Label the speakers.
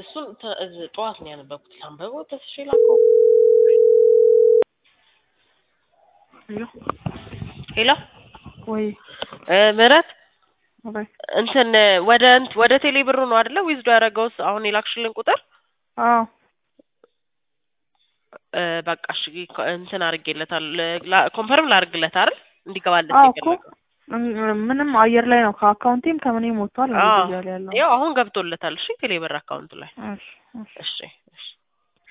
Speaker 1: እሱን ጠዋት ነው ያነበብኩት አንበበው ተስሽላከው ሄሎ
Speaker 2: ወይ
Speaker 1: ምራት
Speaker 2: ወይ
Speaker 1: እንትን ወደ ቴሌ ብሩ ነው አይደለ ዊዝዶ ያረጋውስ አሁን ይላክሽልን ቁጥር
Speaker 2: አዎ
Speaker 1: በቃ እሺ እንትን አርጌለታል ኮንፈርም ላርግለት አይደል እንዲገባለት ይፈልጋል
Speaker 2: ምንም አየር ላይ ነው ከአካውንቴም ከምንም ወጥቷል እንደዚህ ያለ ያለው
Speaker 1: ያው አሁን ገብቶለታል እሺ ቴሌ ብር አካውንት ላይ እሺ